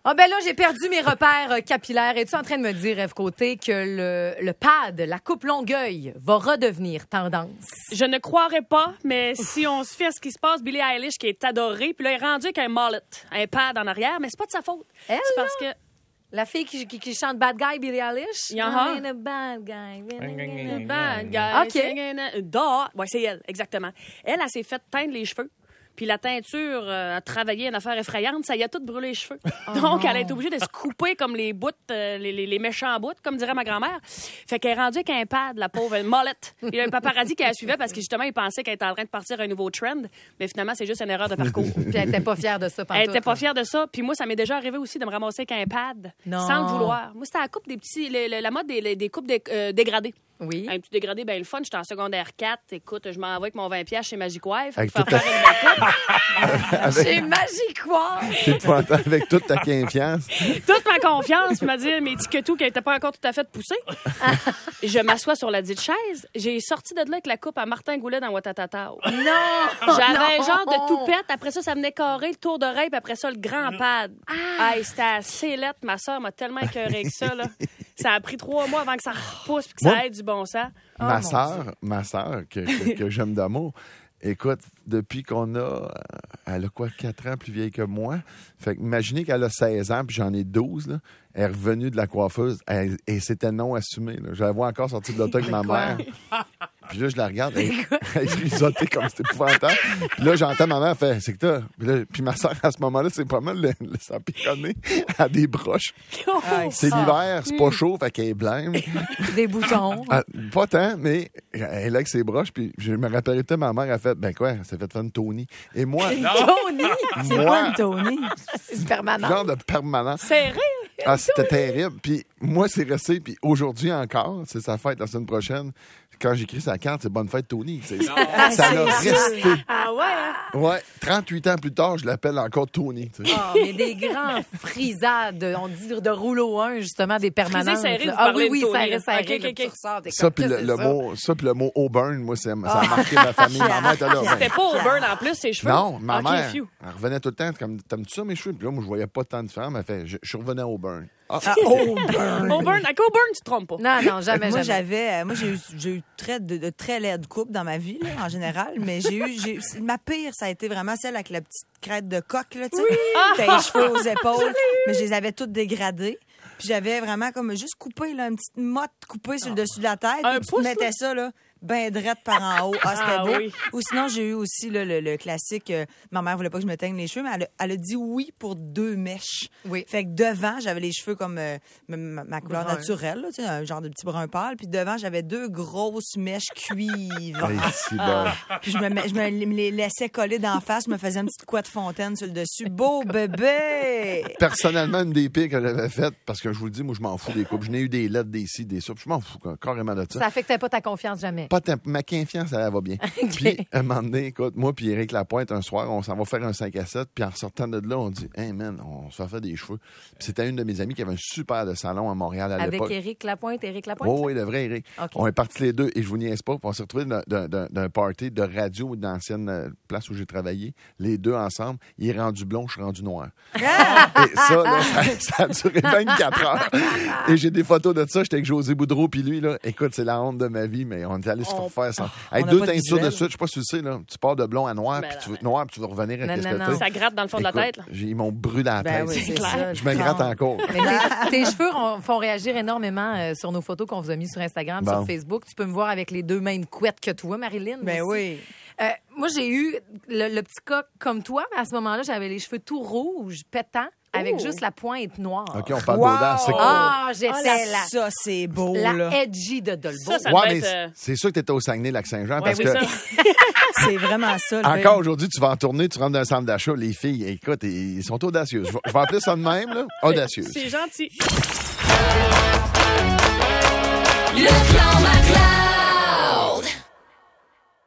Ah ben là, j'ai perdu mes repères capillaires. Es-tu en train de me dire, Ève Côté, que le pad, la coupe Longueuil, va redevenir tendance? Je ne croirais pas, mais si on se fie à ce qui se passe, Billie Eilish, qui est adorée, puis là, elle est rendue avec un mullet, un pad en arrière, mais c'est pas de sa faute. Elle, c'est parce que... La fille qui chante Bad Guy, Billie Eilish? Uh-huh. I'm a bad guy. Bad guy. OK. Ouais, c'est elle, exactement. Elle s'est fait teindre les cheveux. Puis la teinture a travaillé une affaire effrayante, ça y a tout brûlé les cheveux. Donc, elle a été obligée de se couper comme les bouts, les méchants bouts, comme dirait ma grand-mère. Fait qu'elle est rendue avec un pad, la pauvre mollette. Il y a un paparazzi qui la suivait parce que justement, il pensait qu'elle était en train de partir un nouveau trend. Mais finalement, c'est juste une erreur de parcours. Puis elle était pas fière de ça, pantoute. Elle était pas fière de ça. Puis moi, ça m'est déjà arrivé aussi de me ramasser avec un pad, sans le vouloir. Moi, c'était la coupe des petits, la mode des coupes dégradées. Oui. Un petit dégradé, ben le fun. J'étais en secondaire 4. Écoute, je m'en vais avec mon 20$ chez Magic Wife. Avec Faire une belle coupe. Chez Magic Wife. T'es épouvantable avec toute ta confiance. Toute ma confiance, m'a dit mes petits quetous qui n'étaient pas encore tout à fait poussés. Je m'assois sur la dite chaise. J'ai sorti de là avec la coupe à Martin Goulet dans Watatatao. Non! J'avais un genre de toupette. Après ça venait carré, le tour d'oreille, puis après ça, le grand pad. C'était assez lettre. Ma soeur m'a tellement écœurée que ça, là. Ça a pris 3 mois avant que ça repousse puis que ça ait du bon sens. Ma sœur, que j'aime d'amour, écoute, depuis qu'on a... Elle a quoi, 4 ans plus vieille que moi? Fait que imaginez qu'elle a 16 ans, puis j'en ai 12, là. Elle est revenue de la coiffeuse, et c'était non assumé, là. Je la vois encore sortir de l'auto avec ma mère. Puis là, je la regarde, elle est frisottée comme c'était épouvantable. Puis là, j'entends ma mère faire, c'est que t'as... Puis ma soeur, à ce moment-là, c'est pas mal ça piconner à des broches. C'est l'hiver, c'est pas chaud, fait qu'elle est blême. Des boutons. Pas tant, mais elle est là avec ses broches. Puis je me rappelais tout, ma mère a fait, ben quoi, ça fait une Tony. Et moi... Tony? C'est quoi une Tony? C'est permanent. Genre de permanent. C'est rire. Ah, c'était terrible. Puis moi, c'est resté. Puis aujourd'hui encore, c'est sa fête la semaine prochaine. Quand j'écris sa carte, c'est bonne fête, Tony. Ça l'a resté. Ah ouais, hein? Ouais, 38 ans plus tard, je l'appelle encore Tony. Tu sais. Oh, mais des grands frisades, on dit de rouleau 1, justement, des permanentes. Frisé serré, là. vous Ah parlez oui, de Tony. serré, serré, OK, là, OK. tu ressors, t'es Ça, comme, puis qu'est-ce que c'est le mot Auburn, moi, ça a marqué ma famille. Ma mère était là. C'était pas au burn en plus, ses cheveux. Non, ma OK, mère, phew. elle revenait tout le temps comme, t'aimes-tu ça, mes cheveux? Puis là, moi, je voyais pas tant de différence. Elle fait, je revenais au Auburn. Auburn. Au burn, avec au burn, tu te trompes pas. Non, jamais, Moi, jamais. j'ai eu de très laides coupes dans ma vie, là, en général, mais ma pire, ça a été vraiment celle avec la petite crête de coq, là, tu sais. T'as les cheveux aux épaules, mais je les avais toutes dégradées. Puis j'avais vraiment comme juste coupé, là, une petite motte coupée sur le dessus de la tête. Un Puis tu pouce, te mettais ça, là, ben drette par en haut. Ah, c'était beau. Oui. Ou sinon, j'ai eu aussi là, le classique, ma mère voulait pas que je me teigne les cheveux, mais elle a dit oui pour 2 mèches. Oui. Fait que devant, j'avais les cheveux comme ma couleur Brun. naturelle, là, tu sais, un genre de petit brun pâle. Puis devant, j'avais 2 grosses mèches cuivre. Hey, c'est bon. Puis je me les laissais coller d'en face, je me faisais une petite couette fontaine sur le dessus. Beau bébé! Personnellement, une des pires que j'avais faites, parce que je vous le dis, moi, je m'en fous des coupes. Je n'ai eu des lettres, des ci, des ça. Puis je m'en fous carrément de ça. Ça affectait pas ta confiance jamais. Pas ma confiance, elle va bien. Puis, à un moment donné, écoute, moi puis Éric Lapointe, un soir, on s'en va faire un 5 à 7, puis en sortant de là, on dit, hey man, on se fait faire des cheveux. Puis c'était une de mes amies qui avait un super de salon à Montréal à l'époque. Avec Éric Lapointe? Oh, oui, le vrai Éric. OK. On est partis les deux, et je vous niaise pas, puis on s'est retrouvés d'un party de radio d'ancienne place où j'ai travaillé, les deux ensemble. Il est rendu blond, je suis rendu noir. Et ça, là, ça a duré 24 heures. Et j'ai des photos de ça, j'étais avec José Boudreau, puis lui, là, écoute, c'est la honte de ma vie, mais on est allé se faire ça. Avec on a 2 pas de teintures de visuel. suite, je sais pas si tu le sais, là, tu pars de blond à noir, Ben puis là, tu veux noir, puis tu veux revenir avec Non, ce non, que non. t'as. Ça gratte dans le fond de la Écoute, tête, là. Ils m'ont brûlé la tête. Ben oui, c'est clair. ça. Je me gratte encore. Mais tes cheveux font réagir énormément sur nos photos qu'on vous a mis sur Instagram, Bon. sur Facebook. Tu peux me voir avec les 2 mêmes couettes que toi, Marilyn. Ben aussi. oui. Moi, j'ai eu le petit cas comme toi, mais à ce moment-là, j'avais les cheveux tout rouges, pétants, avec Oh. juste la pointe noire. OK, on parle Wow. d'audace. c'est que- Ah, j'étais Ça, c'est beau, la là. edgy de Dolbeau. Ça Ouais, devait mais être... c'est sûr que t'étais au Saguenay-Lac-Saint-Jean, Ouais, parce oui, que ça. C'est vraiment ça. le encore aujourd'hui, tu vas en tournée, tu rentres dans un centre d'achat, les filles, écoute, ils sont audacieuses. Je vais appeler ça de même, là, audacieuses. C'est gentil. Le clan Maclin.